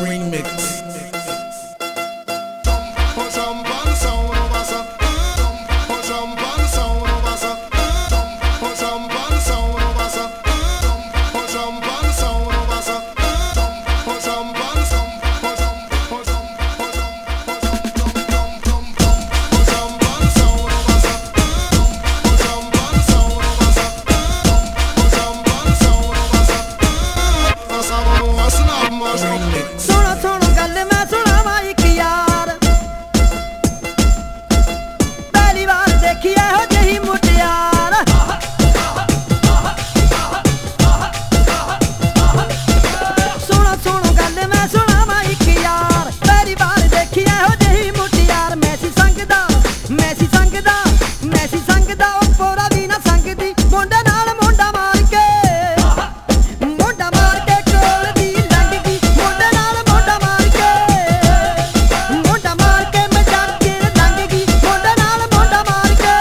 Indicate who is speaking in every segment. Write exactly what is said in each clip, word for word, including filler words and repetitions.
Speaker 1: Remix.
Speaker 2: ਸੁਣੋ ਸੁਣੋ ਗੱਲ ਮੈਂ ਸੁਣਾਵਾਂ ਇੱਕ ਯਾਰ, ਪਹਿਲੀ ਵਾਰ ਦੇਖੀ ਇਹੋ ਜਿਹੀ ਮੁਟਿਆਰ। ਸੁਣੋ ਸੁਣੋ ਗੱਲ ਮੈਂ ਸੁਣਾਵਾਂ ਇੱਕ ਯਾਰ, ਪਹਿਲੀ ਵਾਰ ਦੇਖੀ ਇਹੋ ਜਿਹੀ ਮੁਟਿਆਰ। ਮੈਂ ਸੀ ਸੰਗਦਾ ਮੈਂ ਸੀ ਸੰਗਦਾ ਮੈਂ ਸੀ ਸੰਗਦਾ ਉਹ ਪੋਰਾ ਵੀ ਨਾ ਸੰਗਦੀ, ਮੁੰਡੇ ਨਾਲ ਮੁੰਡਾ ਮਾਰ ਕੇ ਮੁੰਡਾ ਮਾਰ ਕੇ ਕੋਲ ਦੀ ਲੰਘ ਗਈ। ਮੁੰਡੇ ਨਾਲ ਮੁੰਡਾ ਮਾਰ ਕੇ ਮੁੰਡਾ ਮਾਰ ਕੇ ਮੈਂ ਜੱਟ ਕੇ ਲੰਘ ਗਈ। ਮੁੰਡੇ ਨਾਲ ਮੁੰਡਾ ਮਾਰ ਕੇ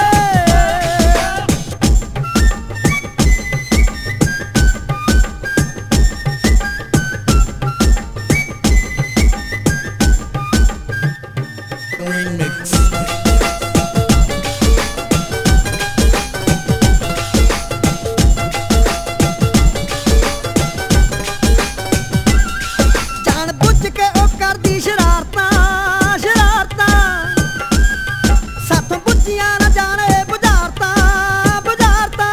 Speaker 1: Remix.
Speaker 2: ਜਾਣ ਬੁੱਝ ਕੇ ਉਹ ਕਰਦੀ ਸ਼ਰਾਰਤਾਂ ਸ਼ਰਾਰਤਾਂ, ਸਾਥੋਂ ਬੁੱਝੀਆਂ ਨਾ ਜਾਣੇ ਬੁਝਾਰਤਾਂ ਬੁਝਾਰਤਾਂ।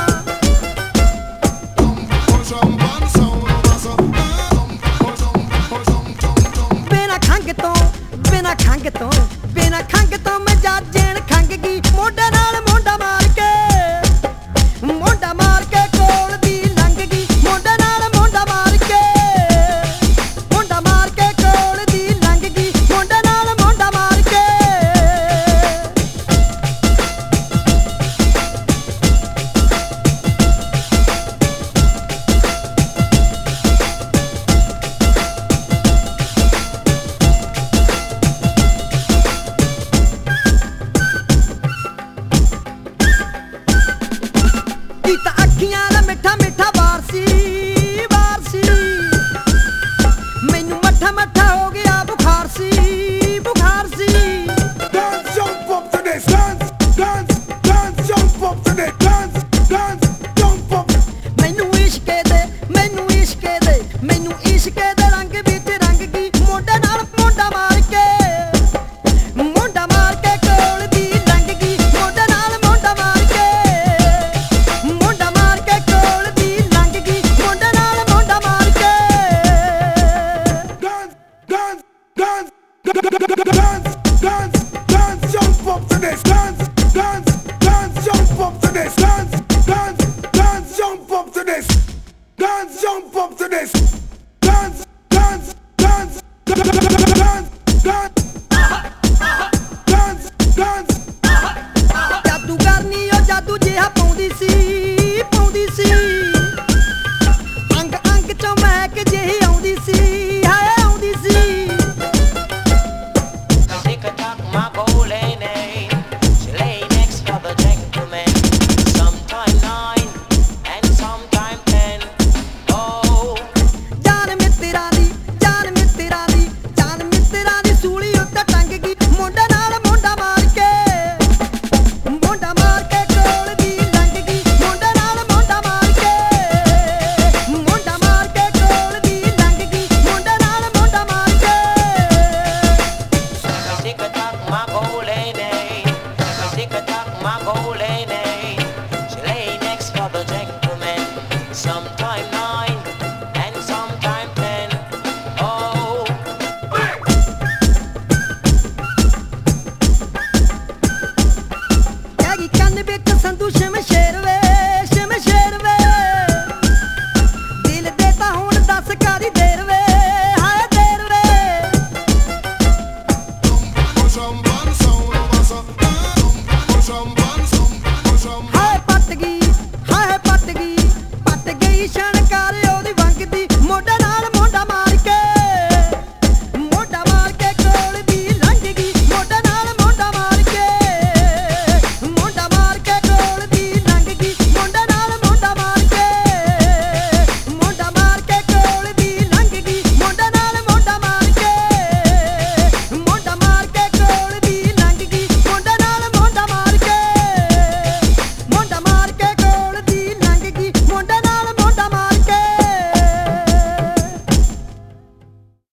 Speaker 2: ਬਿਨਾਂ ਖੰਘ ਤੋਂ ਬਿਨਾਂ ਖੰਘ ਤੋਂ ਬਿਨਾਂ ਖੰਘ ਤੋਂ ਮੈਂ ਜਾਜਣ ਖੰਘ ਗਈ। ਮੋਢੇ ਨਾਲ ਮੋਢਾ ਮਾਰ ਕੇ ਮੋਢਾ ਮਾਰ ਕੇ ਕੋਲ ਦੀ ਲੰਘ ਗਈ। ਮੋਢੇ ਨਾਲ ਮੋਢਾ ਮਾਰ ਕੇ ਮੋਢਾ ਮਾਰ ਕੇ ਕੋਲ ਦੀ ਲੰਘ ਗਈ। ਮੋਢੇ ਨਾਲ ਮੋਢਾ ਮਾਰ ਕੇ ਕੀਤਾ ਅੱਖੀਆਂ ਦਾ ਮਿੱਠਾ ਮਿੱਠਾ ਵਾਰ ਸੀ ਵਾਰ ਸੀ। ਮੈਨੂੰ ਮੱਠਾ ਮੱਠਾ ਹੋ ਗਿਆ ਬੁਖਾਰ ਸੀ ਬੁਖਾਰ ਸੀ।
Speaker 3: Dance, jump up to this, dance, dance, dance, jump up to this, dance, dance, jump up.
Speaker 2: ਮੈਨੂੰ ਇਸ਼ਕੇ ਦੇ ਮੈਨੂੰ ਇਸ਼ਕੇ ਦੇ ਮੈਨੂੰ ਇਸ਼ਕੇ ਦੇ ਰੰਗ ਵਿੱਚ ਰੰਗ ਗਈ। ਮੋਢੇ ਨਾਲ ਮੋਢਾ ਮਾਰ ਕੇ ਮੋਢਾ ਮਾਰ ਕੇ ਕੋਲ ਦੀ ਲੰਘ ਗਈ। ਮੋਢੇ ਨਾਲ ਮੋਢਾ ਮਾਰ ਕੇ ਮੋਢਾ ਮਾਰ ਕੇ ਕੋਲ ਦੀ ਲੰਘ ਗਈ। ਮੋਢੇ ਨਾਲ ਮੋਢਾ ਮਾਰ ਕੇ
Speaker 3: Dance, dance, dance, dance, dance, dance, jump up to this, dance, dance, dance, jump up to this, dance, dance, dance, jump up to this, dance, jump up to this.